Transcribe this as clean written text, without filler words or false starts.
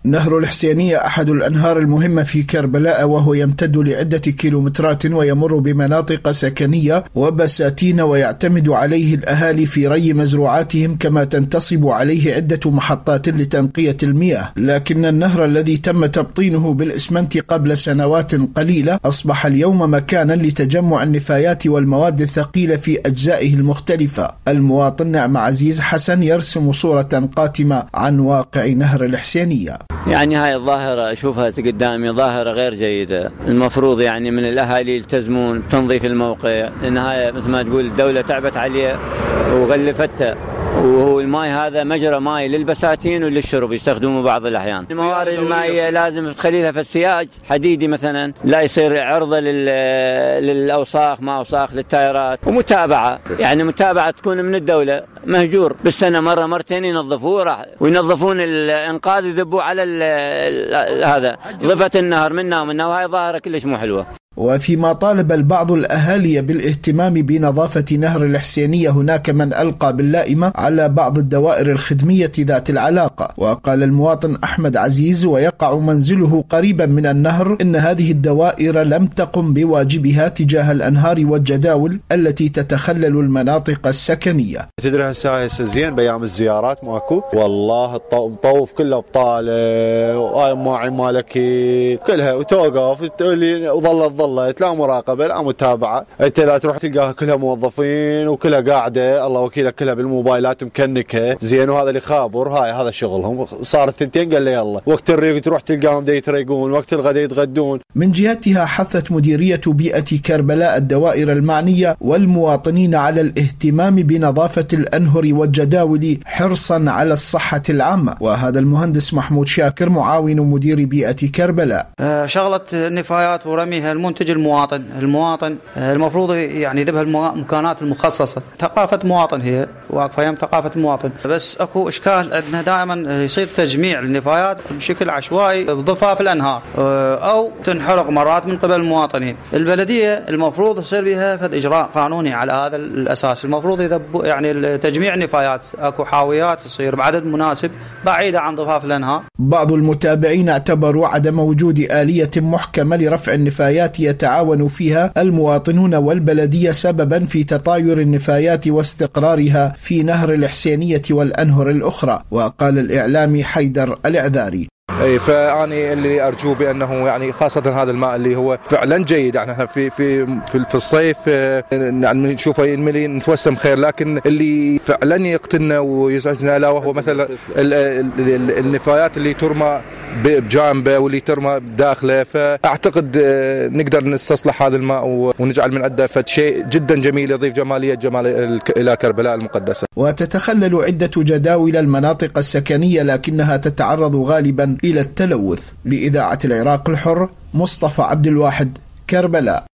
نهر الحسينية أحد الأنهار المهمة في كربلاء، وهو يمتد لعدة كيلومترات ويمر بمناطق سكنية وبساتين، ويعتمد عليه الأهالي في ري مزروعاتهم، كما تنتصب عليه عدة محطات لتنقية المياه. لكن النهر الذي تم تبطينه بالإسمنت قبل سنوات قليلة أصبح اليوم مكانا لتجمع النفايات والمواد الثقيلة في أجزائه المختلفة. المواطن نعم عزيز حسن يرسم صورة قاتمة عن واقع نهر الحسينية. يعني هاي الظاهرة أشوفها قدامي ظاهرة غير جيدة. المفروض يعني من الأهالي يلتزمون بتنظيف الموقع، لأن هاي مثل ما تقول الدولة تعبت عليه وغلفتها، وهو الماء هذا مجرى ماء للبساتين وللشرب يستخدموه بعض الأحيان. الموارد المائية لازم تخليها في السياج حديدي مثلا، لا يصير عرضة للأوساخ، ما أوساخ للتايرات، ومتابعة يعني متابعة تكون من الدولة. مهجور بالسنة مرة مرتين ينظفوه، وينظفون الإنقاذ يذبوا على هذا ضفة النهر منا ومنا، وهي ظاهرة كلش مو حلوة. وفيما طالب البعض الأهالي بالاهتمام بنظافة نهر الحسينية، هناك من ألقى باللائمة على بعض الدوائر الخدمية ذات العلاقة. وقال المواطن أحمد عزيز ويقع منزله قريبا من النهر إن هذه الدوائر لم تقم بواجبها تجاه الأنهار والجداول التي تتخلل المناطق السكنية. تدري هسه زين بأيام الزيارات ماكو والله الطوف كله بطالة وهاي ماعي مالكي كلها، وتوقف تقولي ظلت لا مراقبة لا متابعة. انت لا تروح تلقاها كلها موظفين وكلها قاعدة الله وكيلها كلها بالموبايلات مكنكة زين، وهذا اللي خابر هذا شغلهم. صارت ثنتين قال لي يلا وقت الريق تروح تلقاهم يتريقون، وقت الغداء يتغدون. من جهتها حثت مديرية بيئة كربلاء الدوائر المعنية والمواطنين على الاهتمام بنظافة الأنهر والجداول حرصا على الصحة العامة. وهذا المهندس محمود شاكر معاون مدير بيئة كربلاء. شغلة النفايات ورميها المنتج المواطن المفروض يعني يذبها المكانات المخصصة. ثقافة مواطن هي واقفة يم ثقافة المواطن، بس اكو اشكال عندنا دائما يصير تجميع النفايات بشكل عشوائي بضفاف الانهار او تنحرق مرات من قبل المواطنين. البلدية المفروض يصير بها فد اجراء قانوني على هذا الاساس. المفروض يذبوا يعني تجميع النفايات، اكو حاويات تصير بعدد مناسب بعيدة عن ضفاف الانهار. بعض المتابعين اعتبروا عدم وجود آلية محكمة لرفع النفايات يتعاون فيها المواطنون والبلدية سببا في تطاير النفايات واستقرارها في نهر الحسينية والأنهر الأخرى. وقال الإعلامي حيدر العذاري: فأني اللي أرجو بأنه يعني خاصة هذا الماء اللي هو فعلا جيد، يعني احنا في الصيف يعني نشوفه ينملي نتوسم خير، لكن اللي فعلا يقتلنا ويزعجنا لا وهو مثلا النفايات اللي ترمى بجانبه واللي ترمى بداخله. فأعتقد نقدر نستصلح هذا الماء ونجعل من عنده شيء جدا جميل يضيف جمالية إلى كربلاء المقدسة. وتتخلل عدة جداول المناطق السكنية، لكنها تتعرض غالبا إلى التلوث. لإذاعة العراق الحر، مصطفى عبد الواحد، كربلاء.